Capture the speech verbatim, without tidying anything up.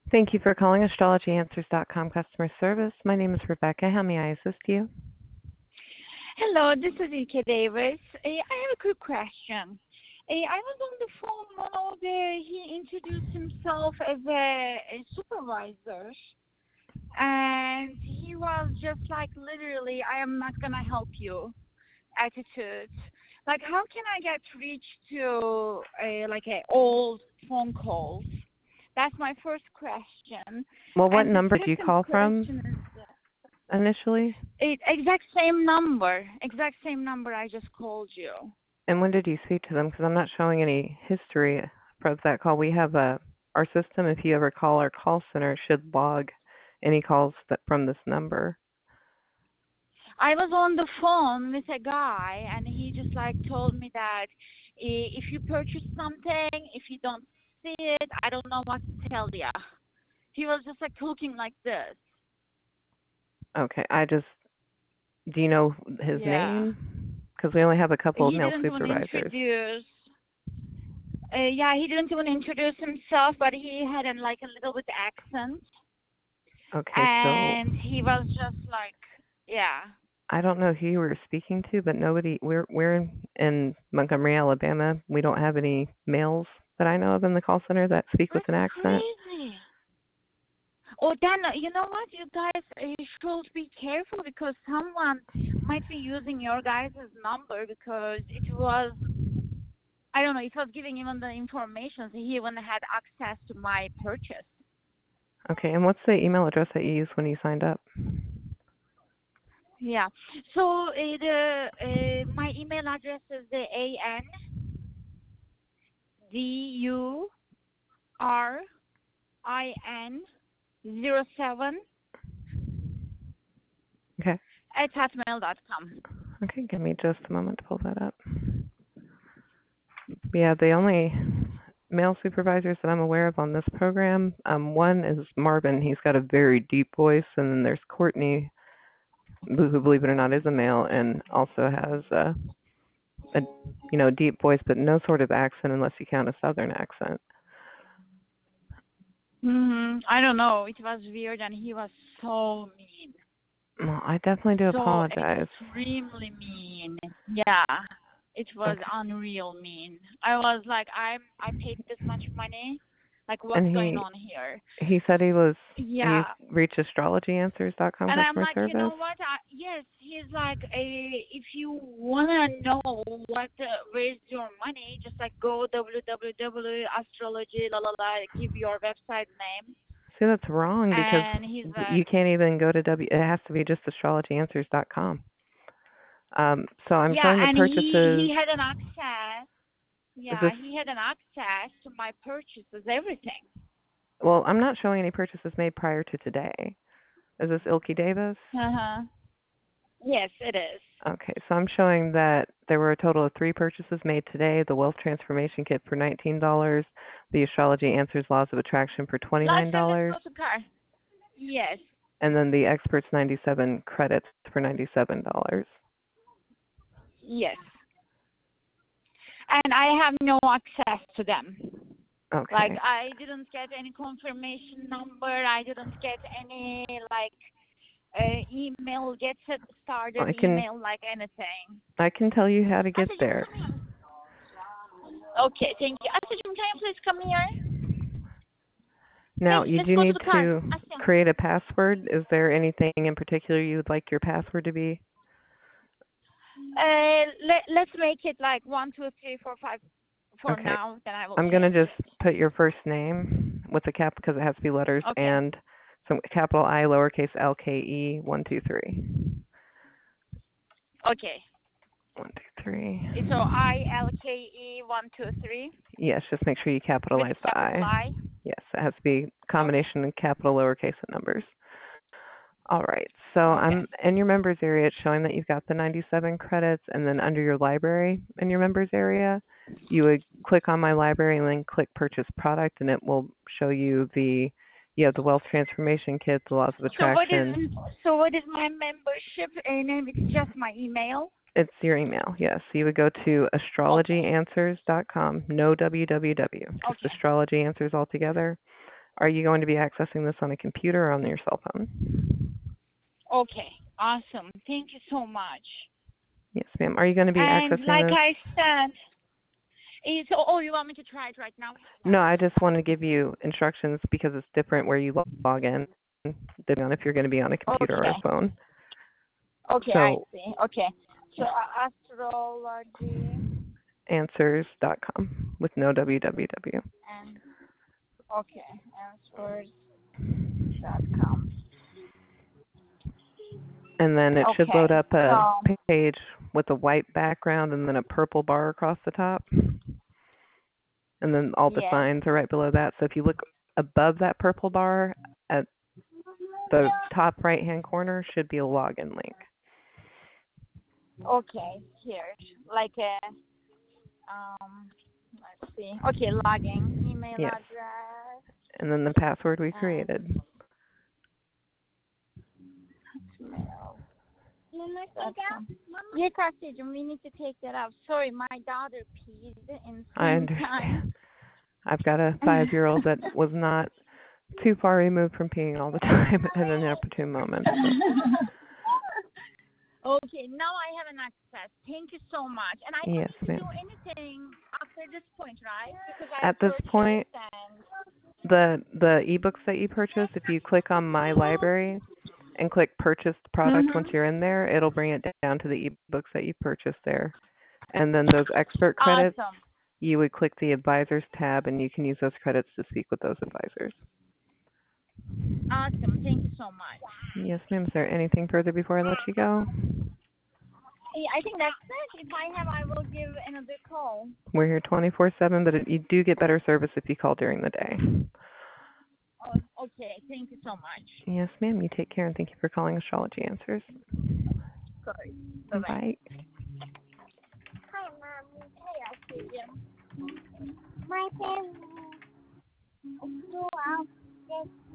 Thank you for calling astrology answers dot com customer service. My name is Rebecca. How may I assist you? Hello, this is Ike Davis. Uh, I have a quick question. Uh, I was on the phone one of the, he introduced himself as a, a supervisor, and he was just like literally, I am not going to help you attitude. Like, how can I get reached to a, like a old phone calls? That's my first question. Well, what And the number do you second call question from is, initially? it, exact same number, exact same number I just called you. And when did you speak to them? Because I'm not showing any history of that call. We have a, our system, if you ever call our call center, should log any calls that, from this number. I was on the phone with a guy, and he just like told me that i- if you purchase something, if you don't see it, I don't know what to tell you. He was just like talking like this. Okay, I just, do you know his Yeah. name? Because we only have a couple of He male didn't even supervisors. introduce. Uh, yeah, he didn't even introduce himself, but he had a, like a little bit accent, Okay, so and he was just like, yeah. I don't know who you were speaking to, but nobody, we're, we're in Montgomery, Alabama. We don't have any males that I know of in the call center that speak with That's an accent. crazy. Oh, then uh, you know what? You guys uh, should be careful because someone might be using your guys' number because it was, I don't know, it was giving even the information. So he even had access to my purchase. Okay, and what's the email address that you used when you signed up? Yeah. So uh, the uh, my email address is the A N D U R I N zero seven Okay. at hotmail dot com. Okay, give me just a moment to pull that up. Yeah, the only male supervisors that I'm aware of on this program, um, one is Marvin. He's got a very deep voice, and then there's Courtney, who, believe it or not, is a male and also has a, a you know, deep voice, but no sort of accent unless you count a Southern accent. Hmm I don't know. It was weird, and he was so mean. Well, I definitely do So apologize. extremely mean. Yeah, it was Okay. unreal mean. I was like, I'm, I paid this much money. Like, what's And going he on here? he said he was Yeah. he reached astrology answers dot com And I'm customer like, you know service. what? I, yes, he's like, a, if you wanna know what, uh, where's your money, just like go www astrology la la la, give your website name, See, that's wrong because and he's like, you can't even go to W. It has to be just astrology answers dot com. Um, so I'm yeah, showing the and he purchases. he had an access. Is Yeah, this he had an access to my purchases, everything. well? I'm not showing any purchases made prior to today. Is this Ilky Davis? Uh huh. Yes, it is. Okay, so I'm showing that there were a total of three purchases made today. The Wealth Transformation Kit for nineteen dollars, the Astrology Answers Laws of Attraction for Last twenty-nine time, let's dollars, go to car. Yes, and then the Experts ninety-seven credits for ninety-seven dollars. yes. And I have no access to them. Like, Okay. I didn't get any confirmation number. I didn't get any, like, uh, email, get it started I can email, like anything. I can tell you how to get Asajim, there. come here. Okay, thank you. Asajim, can you please come here? Now, Thank you. you Let's do go to need the car. to Asya. create a password. Is there anything in particular you would like your password to be? Uh, let, let's make it like one, two, three, four, five for Okay. now. Then I will I'm going to change just it. put your first name with a cap because it has to be letters Okay. and some capital I, lowercase L, K, E, one, two, three. Okay. One, two, three. So I L K E one two three Yes, just make sure you with capitalize the capital I. I. Yes, it has to be a Okay. combination of capital, lowercase, and numbers. All right, so Okay. I'm in your members area. It's showing that you've got the ninety-seven credits, and then under your library in your members area, you would click on my library and then click purchase product, and it will show you the you have the wealth transformation kit, the laws of So what is attraction. so what is my membership uh, name? It's just my email. It's your email, yes. So you would go to astrology Okay. answers dot com, no www, just Okay. astrology answers altogether. Are you going to be accessing this on a computer or on your cell phone? Okay, awesome. Thank you so much. Yes, ma'am. Are you going to be And accessing like this? I said, eh, so oh, you want me to try it right now? No, I just want to give you instructions because it's different where you log in, depending on if you're going to be on a computer or a Okay. phone. Okay, So, I see. Okay. So uh, astrology answers dot com with no www. and okay, answers dot com. And then it should load Okay. up a So page with a white background and then a purple bar across the top. And then all the yes. signs are right below that. So if you look above that purple bar at the top right hand corner should be a login link. Okay, here. Like a um let's see. Okay, logging, email Yes. address. And then the password we And created. mail. Yeah, Cassidy, we need to take that out. Sorry, my daughter peed in I same time. understand. I've got a five-year-old that was not too far removed from peeing all the time at an inopportune moment. Okay, now I have an access. Thank you so much. And I don't Yes, need to ma'am. do anything after this point, right? Because I At this purchased point, and the the ebooks that you purchase, if you click on My Library and click Purchased Product, once mm-hmm. you're in there, it'll bring it down to the ebooks that you purchased there. And then those expert credits, Awesome. you would click the Advisors tab, and you can use those credits to speak with those advisors. Awesome. Thank you so much. Yes, ma'am. Is there anything further before I let you go? Hey, I think that's it. If I have, I will give another call. We're here twenty-four seven, but it, you do get better service if you call during the day. Oh, okay. Thank you so much. Yes, ma'am. You take care, and thank you for calling Astrology Answers. Sorry. Bye-bye. Bye. Hi, Mommy. Hey, I'll see you. My favorite. Go out.